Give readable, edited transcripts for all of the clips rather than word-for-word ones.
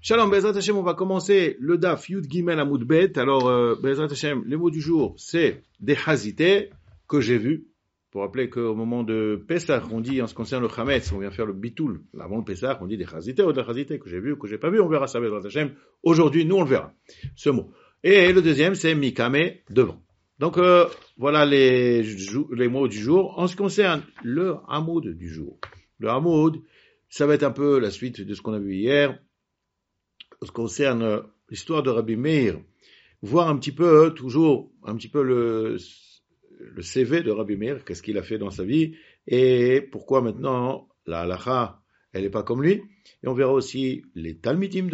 Shalom, Bezrat Hashem, on va commencer le Daf Yud Gimel Amud Bet. Alors, Bezrat Hashem, les mots du jour, c'est des Hazité que j'ai vus. Pour rappeler qu'au moment de Pessah, on dit, en ce qui concerne le Chametz, on vient faire le Bitoul. Avant le Pessah, on dit des Hazité ou des Hazité que j'ai vus ou que j'ai pas vus. On verra ça, Bezrat Hashem. Aujourd'hui, nous, on le verra. Ce mot. Et le deuxième, c'est Mikame, devant. Donc, voilà les mots du jour. En ce qui concerne le Hamoud du jour. Le Hamoud, ça va être un peu la suite de ce qu'on a vu hier. En ce qui concerne l'histoire de Rabbi Meir, voir un petit peu, toujours, un petit peu le CV de Rabbi Meir, qu'est-ce qu'il a fait dans sa vie, et pourquoi maintenant la halacha, elle n'est pas comme lui. Et on verra aussi les Talmidim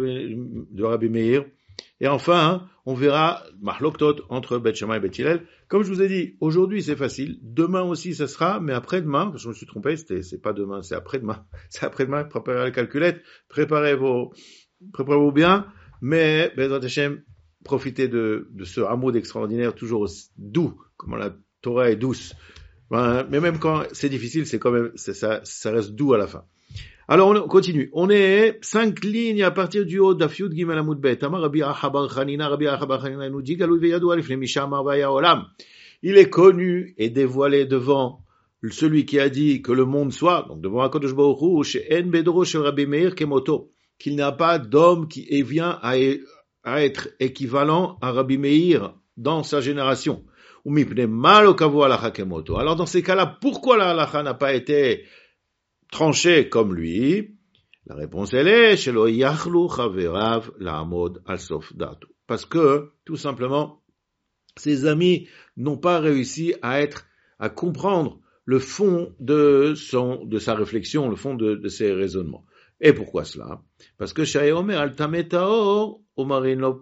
de Rabbi Meir. Et enfin, on verra Mahloktot entre Bet Shammai et Bet Hillel. Comme je vous ai dit, aujourd'hui c'est facile, demain aussi ça sera, mais après-demain, parce que je me suis trompé, c'est pas demain, c'est après-demain. C'est après-demain, préparez la calculette, préparez-vous bien, mais Bezrat Hashem, profitez de ce hamoud extraordinaire, toujours doux, comme la Torah est douce. Mais même quand c'est difficile, c'est quand même, ça reste doux à la fin. Alors on continue. On est 5 lignes à partir du haut d'Af Yud Gimel Amud Bet. Amar Rabbi Acha bar Chanina nous dit Galui veyadou alif lemisha amar vaya olam. Il est connu et dévoilé devant celui qui a dit que le monde soit, donc devant HaKadosh Baruch Hu, she'en bedro shel Rabbi Meir kemoto, qu'il n'y a pas d'homme qui vient à être équivalent à Rabbi Meir dans sa génération. Alors dans ces cas-là, pourquoi la halakha n'a pas été tranchée comme lui? La réponse elle est shelo yachlu chaverav la'amod al sof da'ato. Parce que, tout simplement, ses amis n'ont pas réussi à comprendre le fond de sa réflexion, le fond de ses raisonnements. Et pourquoi cela? Parce que Shai Omer al-Tametaor Omarino.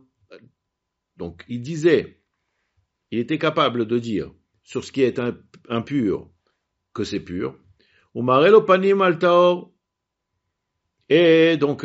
Donc, il était capable de dire sur ce qui est impur que c'est pur. Omarelo Panim al-Taor. Et donc,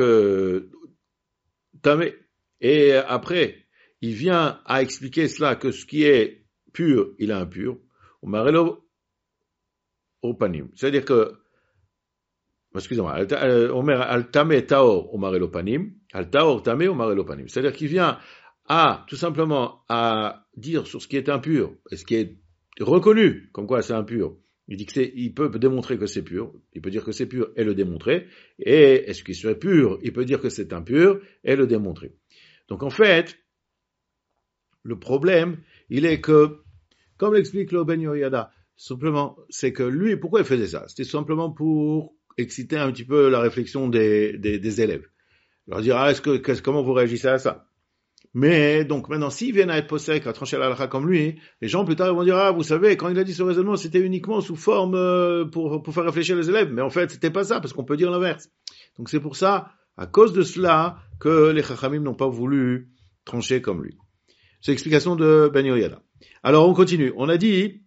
Tamé. Et après, il vient à expliquer cela que ce qui est pur, il est impur. Omarelo Opanim. C'est-à-dire que excusez-moi, Omer al-Tameh Taor Omar Elopanim, al-Taor Tameh Omar Elopanim. C'est-à-dire qu'il vient tout simplement à dire sur ce qui est impur, et ce qui est reconnu, comme quoi c'est impur. Il dit il peut démontrer que c'est pur, il peut dire que c'est pur et le démontrer, et est-ce qu'il serait pur, il peut dire que c'est impur et le démontrer. Donc en fait, le problème, il est que, comme l'explique le Ben Yoyada, simplement, c'est que lui, pourquoi il faisait ça? C'était simplement pour exciter un petit peu la réflexion des élèves. Leur dire, comment vous réagissez à ça? Mais, donc, maintenant, s'ils viennent à être possèques, à trancher la halakha comme lui, les gens, plus tard, ils vont dire, vous savez, quand il a dit ce raisonnement, c'était uniquement sous forme, pour faire réfléchir les élèves. Mais en fait, c'était pas ça, parce qu'on peut dire l'inverse. Donc, c'est pour ça, à cause de cela, que les chachamim n'ont pas voulu trancher comme lui. C'est l'explication de Ben Yoyada. Alors, on continue. On a dit,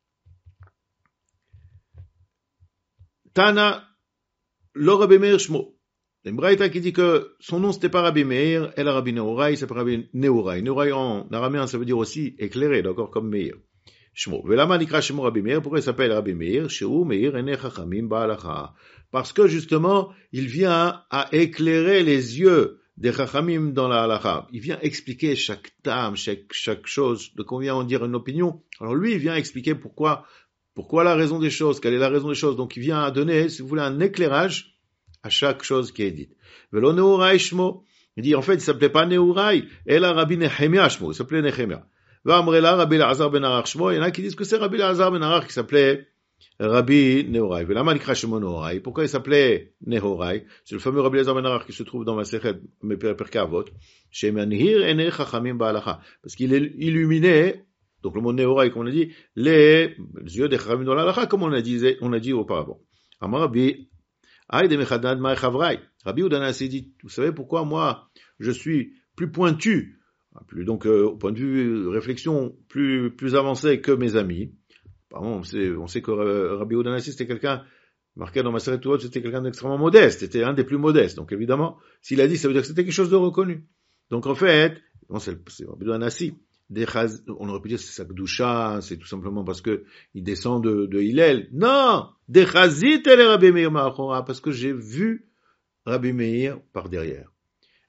Tana, le Rabbi Meir Shmo. Il y a une braïta qui dit que son nom c'était pas Rabbi Meir, elle a Rabbi Nehorai, c'est pas Rabbi Nehorai. Nehorai en araméen ça veut dire aussi éclairé, d'accord, comme Meir. Shmo. Velama nikra Shmo Rabbi Meir, pourquoi il s'appelle Rabbi Meir? Shehu Meir ene chachamim ba'alacha. Parce que justement, il vient à éclairer les yeux des chachamim dans la halacha. Il vient expliquer chaque tam, chaque chose, de combien on dire une opinion. Alors lui, il vient expliquer pourquoi la raison des choses, quelle est la raison des choses. Donc il vient à donner, si vous voulez, un éclairage à chaque chose qui est dite. Velo Nehurai Shmo. Il dit, en fait, il s'appelait pas Nehurai, elle a Rabbi Nehemia Shmo, il s'appelait Nehemia. Va Amrela Rabbi Elazar ben Arach Shmo, il y en a qui disent que c'est Rabbi Elazar ben Arach qui s'appelait Rabbi Nehurai. Velama nikra Shmo Nehurai. Pourquoi il s'appelait Nehurai? C'est le fameux Rabbi Elazar ben Arach qui se trouve dans ma Sechet, mes Perkei Avot. Shemanhir ene chachamim ba'alacha. Parce qu'il illuminait, donc le mot Nehurai, comme on a dit, les yeux des chachamim dans l'alacha, comme on a dit auparavant. Amar Rabbi Rabbi Udanasi dit, vous savez pourquoi moi, je suis plus pointu, donc au point de vue réflexion plus avancé que mes amis. On sait que Rabbi Udanasi c'était quelqu'un, marqué dans ma série tout c'était quelqu'un d'extrêmement modeste, c'était un des plus modestes. Donc évidemment, s'il a dit, ça veut dire que c'était quelque chose de reconnu. Donc en fait, c'est Rabbi Udanasi. On aurait pu dire c'est sa Kedusha, c'est tout simplement parce que il descend de Hillel. Non! Des Chazit et les Rabbi Meir ma'achora, parce que j'ai vu Rabbi Meir par derrière.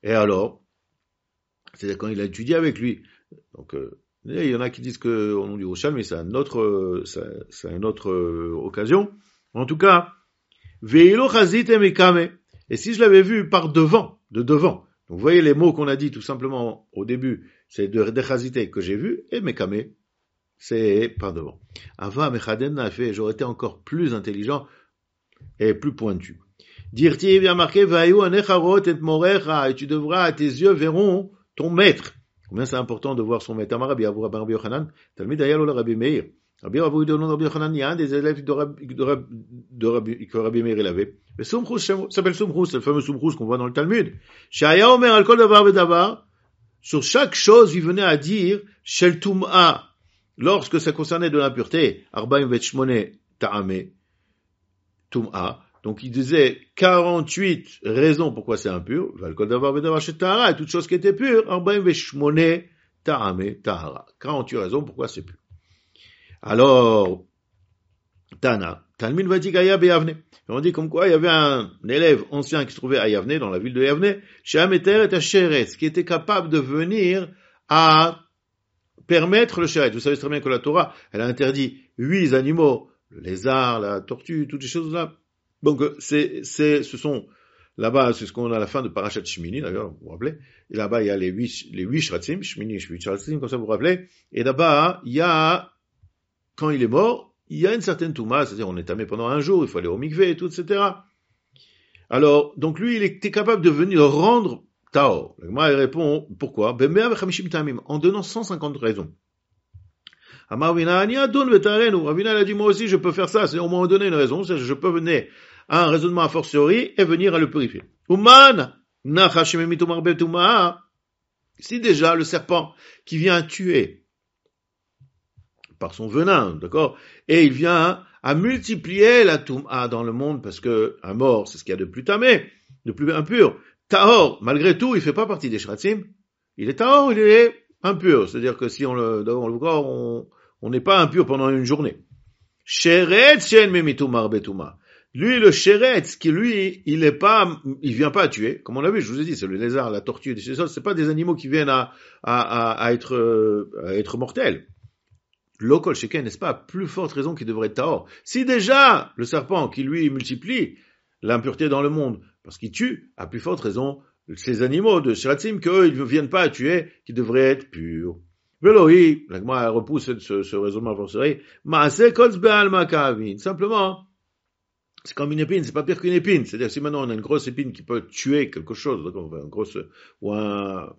Et alors, c'est-à-dire quand il a étudié avec lui. Donc, il y en a qui disent que au nom du Rochal, mais c'est une autre occasion. En tout cas, Veilo chazit emekame. Et si je l'avais vu par devant, de devant. Donc, vous voyez les mots qu'on a dit tout simplement au début, c'est de chazite que j'ai vu, et mekame, c'est par devant. Ava mechaden n'a fait, j'aurais été encore plus intelligent et plus pointu. Dirti, bien marqué, vayu anecharot et morecha, et tu devras, tes yeux verront ton maître. Combien c'est important de voir son maître. Amar Rabbi Avu Rabbi Yochanan, Talmid Ayal Ola Rabbi Meir. Rabbi Avu de Rabbi Yochanan, il y a un des élèves que Rabbi Meir il avait. Le Sumchus s'appelle Sumchus, c'est le fameux Sumchus qu'on voit dans le Talmud. Shaya Omer al kol davar vedavar. Sur chaque chose, il venait à dire Shel Tum'a. Lorsque ça concernait de l'impureté, Arbaim Vetshmone Ta'ame Tum'a. Donc il disait 48 raisons pourquoi c'est impur. Valkol davar vedavar chez Tahara, et toute chose qui était pure, Arbaim Vetshmone Ta'ame Tahara. 48 raisons pourquoi c'est pur. Alors, Tana, Talmid Vatigaya Beyavne. On dit comme quoi il y avait un élève ancien qui se trouvait à Yavne, dans la ville de Yavne, chez Ameter et Sheretz, qui était capable de venir à permettre le Sheretz. Vous savez très bien que la Torah, elle a interdit 8 animaux, le lézard, la tortue, toutes ces choses-là. Donc, ce sont, là-bas, c'est ce qu'on a à la fin de Parashat Shmini, d'ailleurs, vous vous rappelez. Et là-bas, il y a les 8 Shratzim, Shmini, 8 Shratzim, comme ça vous vous rappelez. Et là-bas, il y a, quand il est mort, il y a une certaine touma, c'est-à-dire on est tamé pendant un jour, il faut aller au mikvé et tout, etc. Alors, donc lui, il était capable de venir rendre Tao. Le Gemara répond, pourquoi? En donnant 150 raisons. Ravina a dit, moi aussi, je peux faire ça, c'est au moins donner une raison, c'est-à-dire je peux venir à un raisonnement a fortiori et venir à le purifier. Si déjà le serpent qui vient tuer par son venin, d'accord, et il vient à multiplier la touma dans le monde, parce que un mort, c'est ce qu'il y a de plus tamé, de plus impur. Tahor, malgré tout, il fait pas partie des shratzim. Il est tahor, il est impur. C'est-à-dire que si on le voit, on n'est pas impur pendant une journée. Sheretz shen memitum arbetuma. Lui, le sheretz, qui lui, il vient pas à tuer. Comme on l'a vu, je vous ai dit, c'est le lézard, la tortue, des choses, c'est pas des animaux qui viennent à être mortels. Lokol sheken, n'est-ce pas, à plus forte raison qu'il devrait être tahor. Si déjà, le serpent qui lui multiplie l'impureté dans le monde, parce qu'il tue, à plus forte raison, ces animaux de shratzim, qu'eux, ils ne viennent pas à tuer, qui devraient être purs. Velohi, la Gemara repousse ce raisonnement forcerie, ma'aseh kol zbe'al makavin. Simplement, c'est comme une épine, c'est pas pire qu'une épine. C'est-à-dire, si maintenant on a une grosse épine qui peut tuer quelque chose, donc une grosse, ou un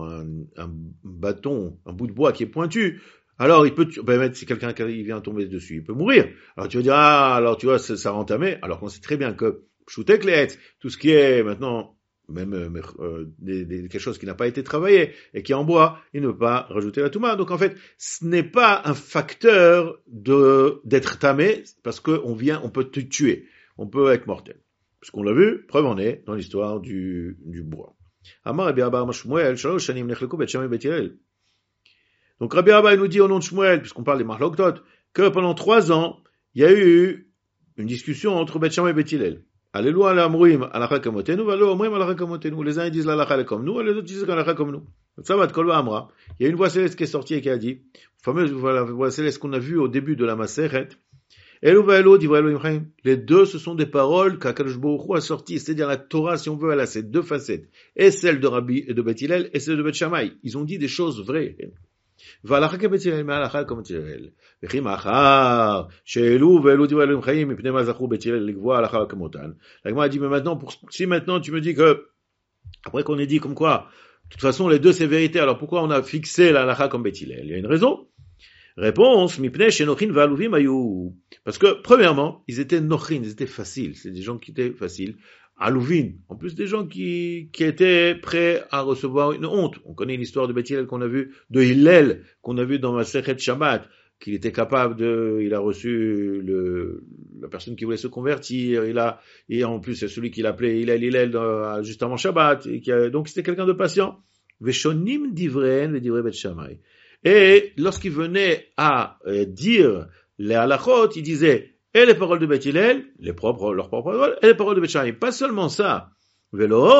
bâton, un bout de bois qui est pointu, alors il peut, si quelqu'un qui vient tomber dessus, il peut mourir. Alors tu vas dire, alors tu vois, ça rend tamé, alors qu'on sait très bien que shootek les tout ce qui est maintenant, même quelque chose qui n'a pas été travaillé et qui est en bois, il ne peut pas rajouter la touma. Donc en fait, ce n'est pas un facteur d'être tamé, parce que on peut te tuer, on peut être mortel. Parce qu'on l'a vu, preuve en est dans l'histoire du bois. Amar Rabbi Abba Shmuel, shalosh shanim nechleku bet Shammai bet Hillel. Donc Rabbi Abba nous dit au nom de Shmuel, puisqu'on parle des Mahloktot, que pendant 3 ans, il y a eu une discussion entre Bet Shammai et Bet Hillel. Alléluia l'amruim alakha kamotenu, valo amruim alakha kamotenu. Les uns disent l'alakha comme nous, et les autres disent l'alakha comme nous. Sabat kolva amra. Il y a une voix céleste qui est sortie et qui a dit, fameuse voix céleste qu'on a vue au début de la Masechet, Elu va'elu divrei Elohim chaim. Les deux, ce sont des paroles qu'Akadosh Baruch Hu a sorties. C'est-à-dire la Torah, si on veut, elle a ces deux facettes. Et celle de Rabbi et de Bet Hillel, et celle de Bet Shammai. Ils ont dit des choses vraies. והלכה כבית הלל מהלכה כבית הלל וכי מאחר שהעלו והעלו דברי אלוהים חיים מפני מה זכו בית הלל לקבוע הלכה כמותן. La Gemara dit mais maintenant si maintenant tu me dis que après qu'on ait dit comme quoi de toute façon les deux c'est vérité, alors pourquoi on a fixé la halakha comme Beit Hillel? Il y a une raison. Réponse mipnei shenochin va'aluvim ayu, parce que premièrement ils étaient nochin, ils étaient faciles, c'est des gens qui étaient faciles. Aluvin, en plus des gens qui étaient prêts à recevoir une honte. On connaît l'histoire de Beit Hillel qu'on a vu, de Hillel, qu'on a vu dans Masechet Shabbat, qu'il était capable il a reçu la personne qui voulait se convertir, et en plus c'est celui qu'il appelait Hillel juste avant Shabbat, donc c'était quelqu'un de patient. Veshonim divren ve divrei Bet Shammai. Et lorsqu'il venait à dire les halachot, il disait et les paroles de Beit Hillel, leurs propres paroles, et les paroles de Beit Shammai. Pas seulement ça. Velohod,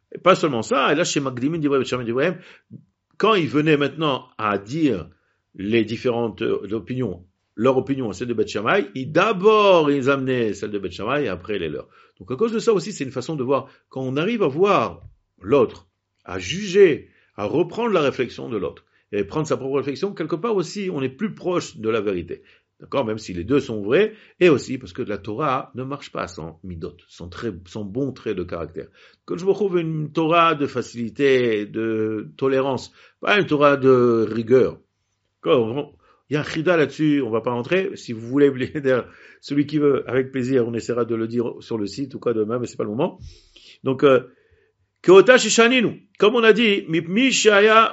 Et pas seulement ça, et là, chez Magdimin d'Ibrahim, quand il venait maintenant à dire les différentes opinions, leur opinion, celle de Beth Shammai, d'abord ils amenaient celle de Beth Shammai et après les leurs. Donc à cause de ça aussi, c'est une façon de voir, quand on arrive à voir l'autre, à juger, à reprendre la réflexion de l'autre, et prendre sa propre réflexion, quelque part aussi, on est plus proche de la vérité. D'accord, même si les deux sont vrais, et aussi parce que la Torah ne marche pas sans midot, sans bons traits de caractère. Quand je me trouve une Torah de facilité, de tolérance, pas une Torah de rigueur. Quand il y a un chida là-dessus, on va pas rentrer. Si vous voulez, celui qui veut, avec plaisir, on essaiera de le dire sur le site ou quoi demain, mais c'est pas le moment. Donc, Keota Shishaninu, comme on a dit, Mipmi Shaya.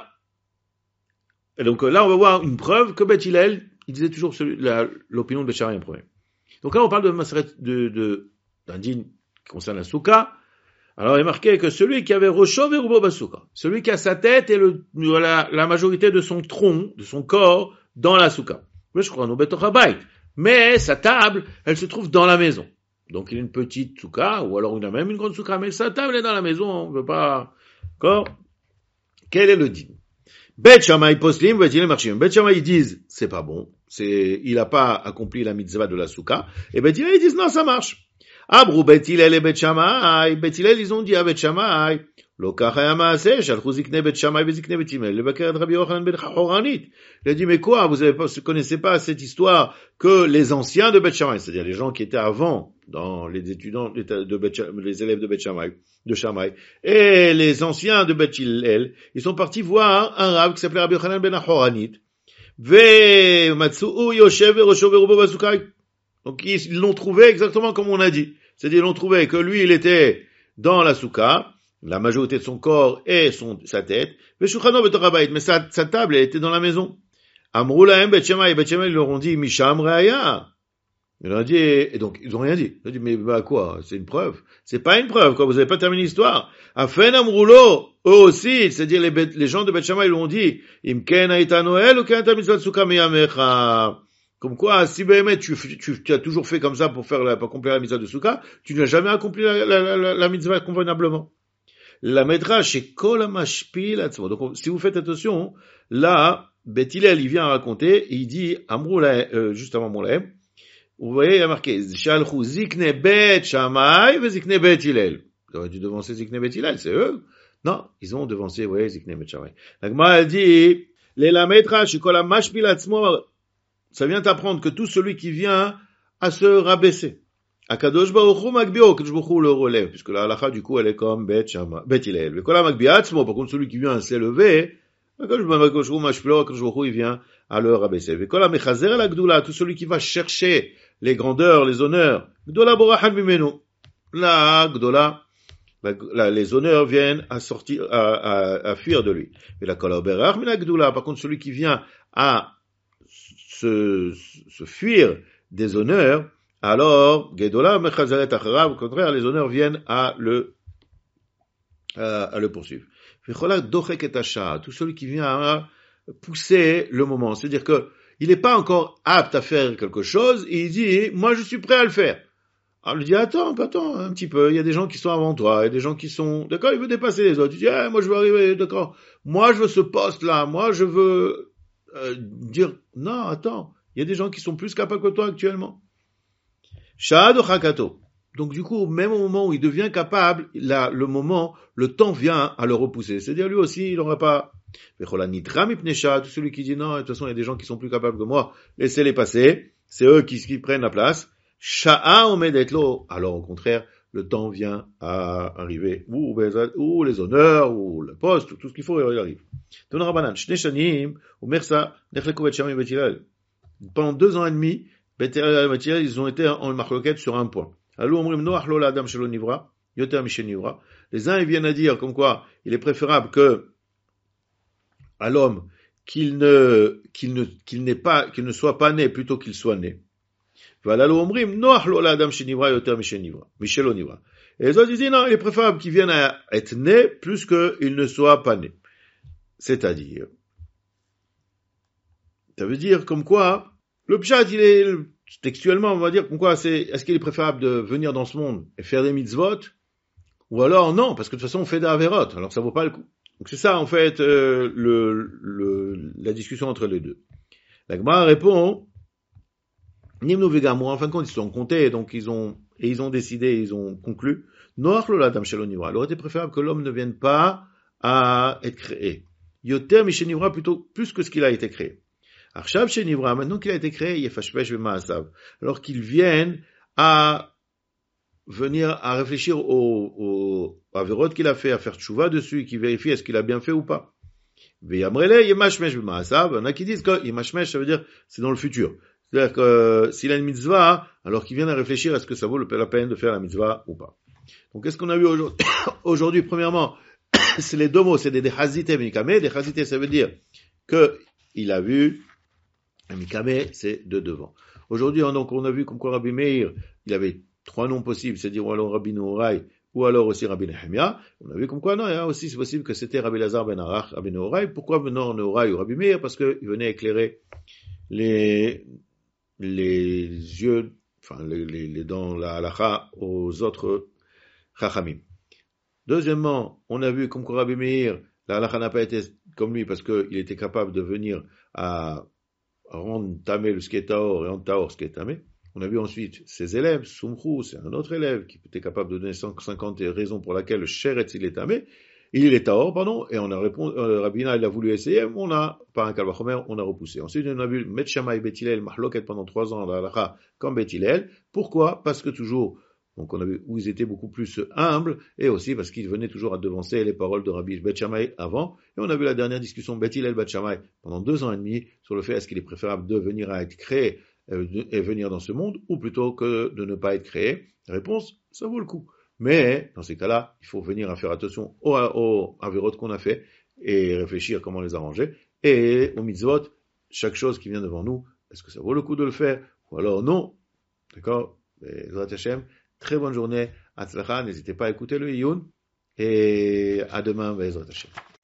Et donc là, on va voir une preuve que Beth Hillel, il disait toujours l'opinion de Beth Shammai en premier. Donc là, on parle d'un din qui concerne la souka. Alors, il est marqué que celui qui avait Roshov et Rubo Basouka, celui qui a sa tête et la majorité de son tronc, de son corps, dans la souka. Je crois, mais sa table, elle se trouve dans la maison. Donc, il a une petite souka, ou alors il a même une grande souka, mais sa table est dans la maison, on ne veut pas, d'accord? Quel est le din? Beth Shammai poslim, Beth Hillel marchim. Beth Shammai, ils disent, c'est pas bon, il n'a pas accompli la mitzvah de la souka, et Beth Hillel, ils disent, non, ça marche. Abrou Beth Hillel et Beth Shammai, Beth Hillel, ils ont dit à Beth Shammai, lo kacha yama'aseh, shalchou zikne Beth Shammai vezikne Beth Hillel, le bakeret Rabbi Yochanan ben Choranit. Il a dit, mais quoi, vous connaissez pas cette histoire que les anciens de Beth Shammai, c'est-à-dire les gens qui étaient avant, dans les étudiants les élèves de Beth Shammai, et les anciens de Beth Hillel, ils sont partis voir un rab qui s'appelait Rabbi Yochanan ben Choranit, ve matsu'u yoshev verosho verubo basukay. Donc ils l'ont trouvé exactement comme on a dit. C'est-à-dire ils l'ont trouvé que lui il était dans la souka, la majorité de son corps et sa tête, mais sa table elle était dans la maison. Amrou lahem Beth Shammai, ils leur ont dit Misham Reaya. Ils leur ont dit, et donc ils ont rien dit. Ils ont dit mais quoi, c'est une preuve. C'est pas une preuve, quoi, vous avez pas terminé l'histoire. Afen amroulo, eux aussi, c'est-à-dire les gens de Beth Shammai l'ont dit, Imken aita Noël ou ken ta mitzvah souka miyamecha. Comme quoi, si Béhémet, tu as toujours fait comme ça pour accomplir la mitzvah de Souka, tu n'as jamais accompli la mitzvah convenablement. La médrash, c'est kol hamashpil atzmo. Donc, si vous faites attention, là, Beth Hillel, il vient raconter, et il dit, juste avant Moulaim, vous voyez, il y a marqué, Shalchou zikne Beth Shammai, ve zikne Beth Hillel. Vous auriez dû devancer zikne Beth Hillel, c'est eux. Non, ils ont devancé, vous voyez, zikne Beth Shammai. La Gemara, elle dit, la médrash, c'est kol hamashpil atzmo. Ça vient t'apprendre que tout celui qui vient à se rabaisser. Akadosh Baruch Hu Magbio, Akadosh Baruch Hu le relève, puisque la halakha du coup elle est comme Beth Hillel. Le Kola Magbi Atzmo, par contre celui qui vient à s'élever, Akadosh Baruch Hu Mashpilo, Akadosh Baruch Hu il vient à le rabaisser. Le Kola Mechazer la Gdoula, tout celui qui va chercher les grandeurs, les honneurs, Gdola Borahan Mimenu. La Gdola, les honneurs viennent à fuir de lui. Et la Kola Berach Mina Gdoula, par contre celui qui vient à se fuir des honneurs, alors, Gedola Mechazaret Acharav, au contraire, les honneurs viennent à le poursuivre. Vichola Dochek et Asha, tout celui qui vient à pousser le moment, c'est-à-dire que il n'est pas encore apte à faire quelque chose, et il dit, moi je suis prêt à le faire. Alors, il dit, attends un petit peu, il y a des gens qui sont avant toi, il y a des gens qui sont, d'accord, il veut dépasser les autres. Il dit, moi je veux arriver, d'accord, moi je veux ce poste-là, moi je veux dire, non, attends, il y a des gens qui sont plus capables que toi actuellement. Shahad Chakato. Donc du coup, même au moment où il devient capable, le temps vient à le repousser. C'est-à-dire lui aussi, il n'aura pas. Tout celui qui dit non, de toute façon, il y a des gens qui sont plus capables que moi, laissez-les passer. C'est eux qui prennent la place. Sha'a omedetlo. Alors au contraire, le temps vient à arriver. Ou les honneurs, ou le poste, tout ce qu'il faut, il arrive. Pendant 2 ans et demi, ils ont été en marloquette sur un point. Les uns ils viennent à dire comme quoi il est préférable que à l'homme qu'il ne soit pas né plutôt qu'il soit né. Et les autres disent non, il est préférable qu'il vienne à être né plus qu'il ne soit pas né. C'est-à-dire, ça veut dire comme quoi le pshat, textuellement, on va dire comme quoi est-ce qu'il est préférable de venir dans ce monde et faire des mitzvot, Ou alors non, parce que de toute façon on fait des avérotes, alors ça vaut pas le coup. Donc c'est ça en fait la discussion entre les deux. La Gemara répond, Nimnu Vegamur, en fin de compte ils se sont comptés, donc ils ont décidé, ils ont conclu, Noach lo l'adam shelo nivra. Il aurait été préférable que l'homme ne vienne pas à être créé. Yoter mishenivra, plutôt plus que ce qu'il a été créé. Arshab shenivra, maintenant qu'il a été créé, yefashpesh v'ma'asav. Alors qu'il vienne à réfléchir aux avérotes qu'il a fait, à faire tchouva dessus, qui vérifie est-ce qu'il a bien fait ou pas. Veyamrele yemashmesh v'ma'asav. Il y en a qui disent que yemashmesh, ça veut dire c'est dans le futur. C'est-à-dire que s'il a une mitzvah, alors qu'il vient à réfléchir est-ce que ça vaut la peine de faire la mitzvah ou pas. Donc qu'est-ce qu'on a vu aujourd'hui? Aujourd'hui, premièrement, c'est les deux mots, c'est des hazite et mikame. Des hazite, ça veut dire que il a vu, mikame, c'est de devant. Aujourd'hui, donc, on a vu comme quoi Rabbi Meir, il avait 3 noms possibles, c'est-à-dire ou alors Rabbi Nouraï, ou alors aussi Rabbi Nehemia. On a vu comme quoi, non, il y a aussi, c'est possible que c'était Rabbi Lazar ben Arach, Rabbi Nouraï. Pourquoi non Nouraï ou Rabbi Meir? Parce qu'il venait éclairer les yeux, enfin, les dans la halacha aux autres chachamim. Deuxièmement, on a vu comme quoi Rabbi Meir, la halacha n'a pas été comme lui parce qu'il était capable de venir à rendre tamé le sketaor et rendre taor ce qui est tamé. On a vu ensuite ses élèves, Sumchou, c'est un autre élève qui était capable de donner 150 raisons pour laquelle le sheretz il est tamé. Il est taor, pardon, et on a répondu, Rabbina, il a voulu essayer, mais on a, par un kalvachomer, on a repoussé. Ensuite, on a vu Met Shammai Bet Hillel, Mahloket pendant 3 ans dans la halacha, comme Bet Hillel. Pourquoi? Parce que toujours, donc on a vu où ils étaient beaucoup plus humbles, et aussi parce qu'ils venaient toujours à devancer les paroles de Rabbi Bet Shammai avant. Et on a vu la dernière discussion Bet Hillel Bet Shammai pendant 2 ans et demi sur le fait est-ce qu'il est préférable de venir à être créé et venir dans ce monde, ou plutôt que de ne pas être créé. La réponse, ça vaut le coup. Mais, dans ces cas-là, il faut venir à faire attention aux avérotes qu'on a fait et réfléchir comment les arranger. Et aux mitzvot, chaque chose qui vient devant nous, est-ce que ça vaut le coup de le faire? Ou alors non? D'accord? Bezrat Hashem, très bonne journée. Hatzlacha, n'hésitez pas à écouter le Iyun. Et à demain, Bezrat Hashem.